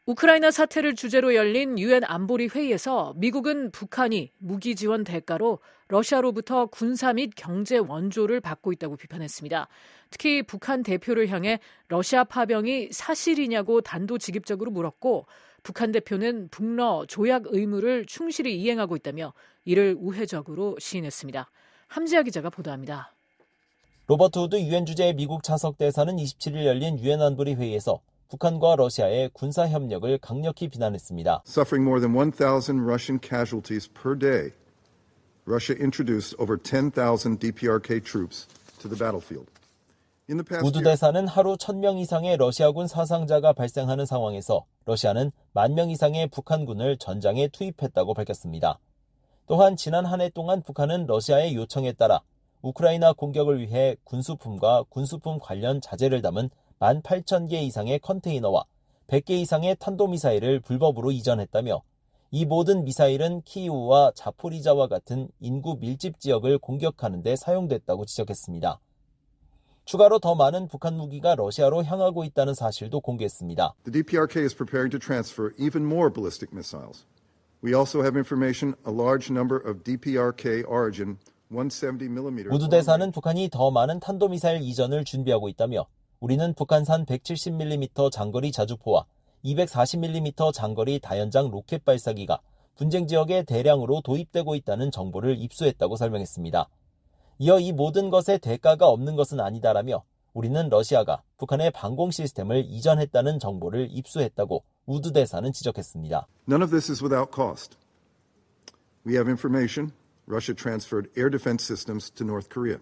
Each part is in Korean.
우크라이나 사태를 주제로 열린 유엔 안보리 회의에서 미국은 북한이 무기 지원 대가로 러시아로부터 군사 및 경제 원조를 받고 있다고 비판했습니다. 특히 북한 대표를 향해 러시아 파병이 사실이냐고 단도직입적으로 물었고 북한 대표는 북러 조약 의무를 충실히 이행하고 있다며 이를 우회적으로 시인했습니다. 함지아 기자가 보도합니다. 로버트 우드 유엔 주재 미국 차석 대사는 27일 열린 유엔 안보리 회의에서 북한과 러시아의 군사 협력을 강력히 비난했습니다. Suffering more than 1,000 Russian casualties per day, Russia introduced over 10,000 DPRK troops to the battlefield. 우드 대사는 하루 1,000명 이상의 러시아군 사상자가 발생하는 상황에서 러시아는 10,000명 이상의 북한군을 전장에 투입했다고 밝혔습니다. 또한 지난 한 해 동안 북한은 러시아의 요청에 따라 우크라이나 공격을 위해 군수품과 군수품 관련 자재를 담은 18,000개 이상의 컨테이너와 100개 이상의 탄도미사일을 불법으로 이전했다며 이 모든 미사일은 키이우와 자포리자와 같은 인구 밀집 지역을 공격하는 데 사용됐다고 지적했습니다. 추가로 더 많은 북한 무기가 러시아로 향하고 있다는 사실도 공개했습니다. The DPRK is preparing to transfer even more ballistic missiles. We also have information a large number of DPRK origin 170mm. 우드 대사는 북한이 더 많은 탄도미사일 이전을 준비하고 있다며 우리는 북한산 170mm 장거리 자주포와 240mm 장거리 다연장 로켓 발사기가 분쟁 지역에 대량으로 도입되고 있다는 정보를 입수했다고 설명했습니다. 이어 이 모든 것에 대가가 없는 것은 아니다라며 우리는 러시아가 북한의 방공 시스템을 이전했다는 정보를 입수했다고 우드 대사는 지적했습니다. None of this is without cost. We have information Russia transferred air defense systems to North Korea.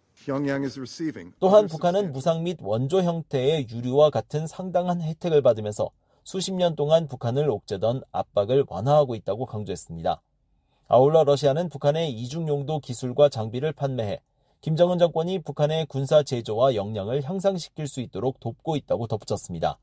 또한 북한은 무상 및 원조 형태의 유류와 같은 상당한 혜택을 받으면서 수십 년 동안 북한을 옥죄던 압박을 완화하고 있다고 강조했습니다. 아울러 러시아는 북한의 이중용도 기술과 장비를 판매해 김정은 정권이 북한의 군사 제조와 역량을 향상시킬 수 있도록 돕고 있다고 덧붙였습니다.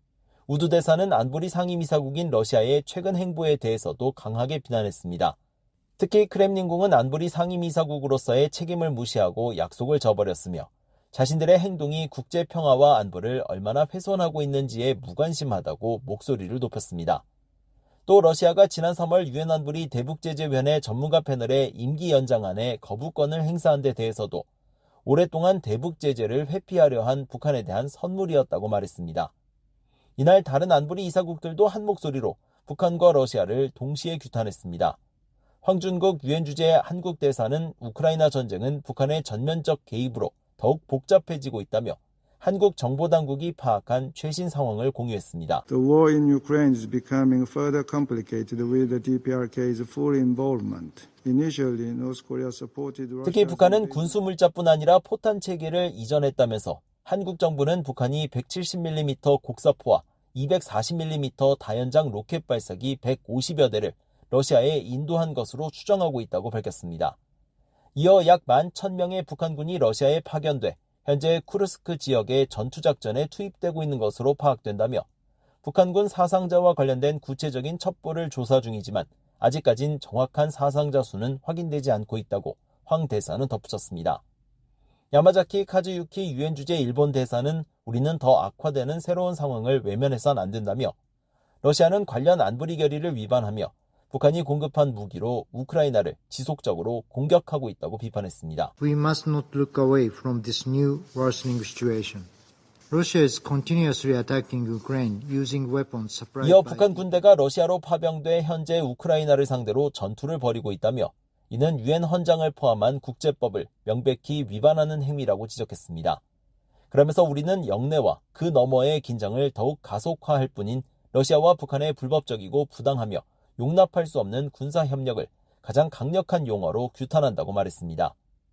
우드 대사는 안보리 상임이사국인 러시아의 최근 행보에 대해서도 강하게 비난했습니다. 특히 크렘린궁은 안보리 상임이사국으로서의 책임을 무시하고 약속을 저버렸으며 자신들의 행동이 국제 평화와 안보를 얼마나 훼손하고 있는지에 무관심하다고 목소리를 높였습니다. 또 러시아가 지난 3월 유엔 안보리 대북제재위원회 전문가 패널의 임기 연장안에 거부권을 행사한 데 대해서도 오랫동안 대북제재를 회피하려 한 북한에 대한 선물이었다고 말했습니다. 이날 다른 안보리 이사국들도 한 목소리로 북한과 러시아를 동시에 규탄했습니다. 황준국 유엔 주재 한국 대사는 우크라이나 전쟁은 북한의 전면적 개입으로 더욱 복잡해지고 있다며 한국 정보당국이 파악한 최신 상황을 공유했습니다. The war in Ukraine is becoming further complicated with the DPRK's full involvement. Initially, North Korea supported Russia. 특히 북한은 군수 물자뿐 아니라 포탄 체계를 이전했다면서 한국 정부는 북한이 170mm 곡사포와 240mm 다연장 로켓 발사기 150여 대를 러시아에 인도한 것으로 추정하고 있다고 밝혔습니다. 이어 약 11,000명의 북한군이 러시아에 파견돼 현재 쿠르스크 지역의 전투작전에 투입되고 있는 것으로 파악된다며 북한군 사상자와 관련된 구체적인 첩보를 조사 중이지만 아직까진 정확한 사상자 수는 확인되지 않고 있다고 황 대사는 덧붙였습니다. 야마자키 카즈유키 유엔 주재 일본 대사는 우리는 더 악화되는 새로운 상황을 외면해서는 안 된다며 러시아는 관련 안보리 결의를 위반하며 북한이 공급한 무기로 우크라이나를 지속적으로 공격하고 있다고 비판했습니다. We must not look away from this new worsening situation. Russia is continuously attacking Ukraine using weapons supplied 이어 by 북한 군대가 러시아로 파병돼 현재 우크라이나를 상대로 전투를 벌이고 있다며 이는 유엔 헌장을 포함한 국제법을 명백히 위반하는 행위라고 지적했습니다. 그러면서 우리는 영내와 그 너머의 긴장을 더욱 가속화할 뿐인 러시아와 북한의 불법적이고 부당하며 용납할 수 없는 군사협력을 가장 강력한 용어로 규탄한다고 말했습니다.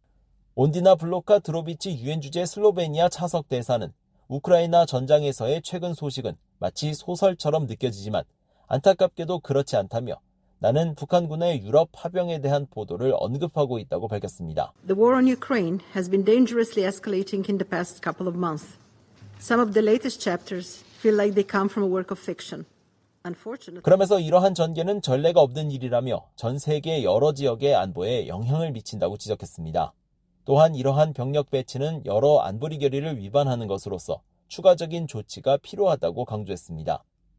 온디나 블로카 드로비치 유엔 주재 슬로베니아 차석 대사는 우크라이나 전장에서의 최근 소식은 마치 소설처럼 느껴지지만 안타깝게도 그렇지 않다며 나는 북한군의 유럽 파병에 대한 보도를 언급하고 있다고 밝혔습니다. The war on Ukraine has been dangerously escalating in the past couple of months. Some of the latest chapters feel like they come from a work of fiction. 그러면서 이러한 전개는 전례가 없는 일이라며 전 세계 여러 지역의 안보에 영향을 미친다고 지적했습니다. 또한 이러한 병력 배치는 여러 안보리 결의를 위반하는 것으로서 추가적인 조치가 필요하다고 강조했습니다.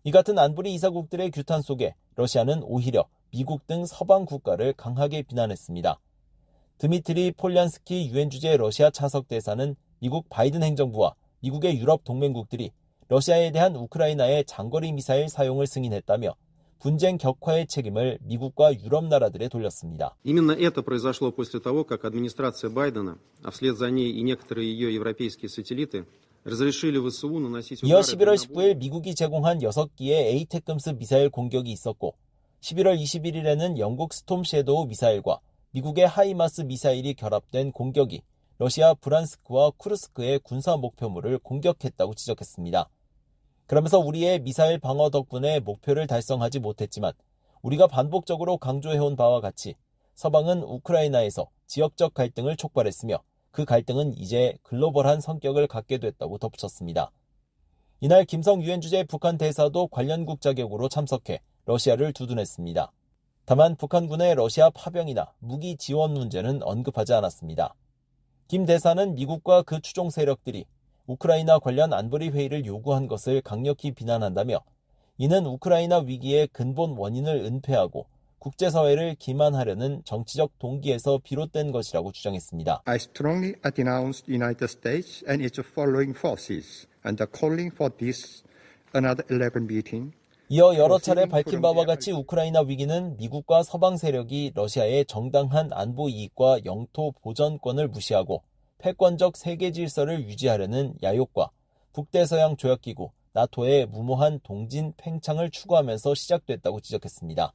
이 같은 안보리 이사국들의 규탄 속에 러시아는 오히려 미국 등 서방 국가를 강하게 비난했습니다. 드미트리 폴리안스키 유엔 주재 러시아 차석 대사는 미국 바이든 행정부와 미국의 유럽 동맹국들이 러시아에 대한 우크라이나의 장거리 미사일 사용을 승인했다며 분쟁 격화의 책임을 미국과 유럽 나라들에 돌렸습니다. Именно это произошло после того, как администрация Байдена, а вслед за ней и некоторые ее европейские сателлиты разрешили ВСУ наносить удары. 이어 11월 19일 미국이 제공한 6기의 에이테크스 미사일 공격이 있었고 11월 21일에는 영국 스톰 섀도우 미사일과 미국의 하이마스 미사일이 결합된 공격이 러시아 브란스크와 쿠르스크의 군사 목표물을 공격했다고 지적했습니다. 그러면서 우리의 미사일 방어 덕분에 목표를 달성하지 못했지만 우리가 반복적으로 강조해온 바와 같이 서방은 우크라이나에서 지역적 갈등을 촉발했으며 그 갈등은 이제 글로벌한 성격을 갖게 됐다고 덧붙였습니다. 이날 김성 유엔 주재 북한 대사도 관련국 자격으로 참석해 러시아를 두둔했습니다. 다만 북한군의 러시아 파병이나 무기 지원 문제는 언급하지 않았습니다. 김 대사는 미국과 그 추종 세력들이 우크라이나 관련 안보리 회의를 요구한 것을 강력히 비난한다며 이는 우크라이나 위기의 근본 원인을 은폐하고 국제사회를 기만하려는 정치적 동기에서 비롯된 것이라고 주장했습니다. I strongly denounce the United States and its following forces and are calling for this another 11 meeting. 이어 여러 차례 밝힌 바와 같이 우크라이나 위기는 미국과 서방 세력이 러시아의 정당한 안보 이익과 영토 보전권을 무시하고 패권적 세계 질서를 유지하려는 야욕과 북대서양 조약기구 나토의 무모한 동진 팽창을 추구하면서 시작됐다고 지적했습니다.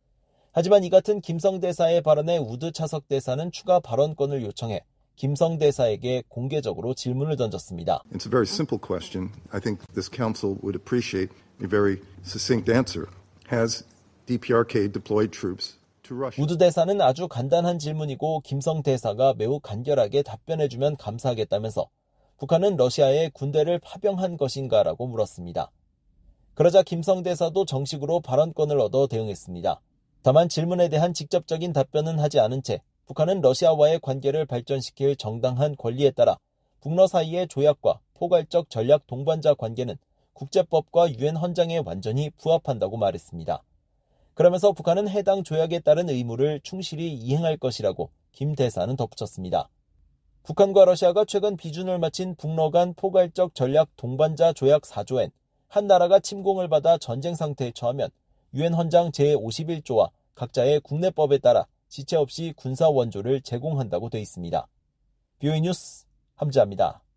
하지만 이 같은 김성 대사의 발언에 우드 차석 대사는 추가 발언권을 요청해 김성 대사에게 공개적으로 질문을 던졌습니다. It's a very simple question. I think this council would appreciate a very succinct answer. Has DPRK deployed troops to Russia? 우드 대사는 아주 간단한 질문이고 김성 대사가 매우 간결하게 답변해주면 감사하겠다면서 북한은 러시아에 군대를 파병한 것인가라고 물었습니다. 그러자 김성 대사도 정식으로 발언권을 얻어 대응했습니다. 다만 질문에 대한 직접적인 답변은 하지 않은 채 북한은 러시아와의 관계를 발전시킬 정당한 권리에 따라 북러 사이의 조약과 포괄적 전략 동반자 관계는 국제법과 유엔 헌장에 완전히 부합한다고 말했습니다. 그러면서 북한은 해당 조약에 따른 의무를 충실히 이행할 것이라고 김 대사는 덧붙였습니다. 북한과 러시아가 최근 비준을 마친 북러 간 포괄적 전략 동반자 조약 4조엔 한 나라가 침공을 받아 전쟁 상태에 처하면 유엔 헌장 제51조와 각자의 국내법에 따라 지체 없이 군사 원조를 제공한다고 돼 있습니다. BOE 뉴스 함지아입니다.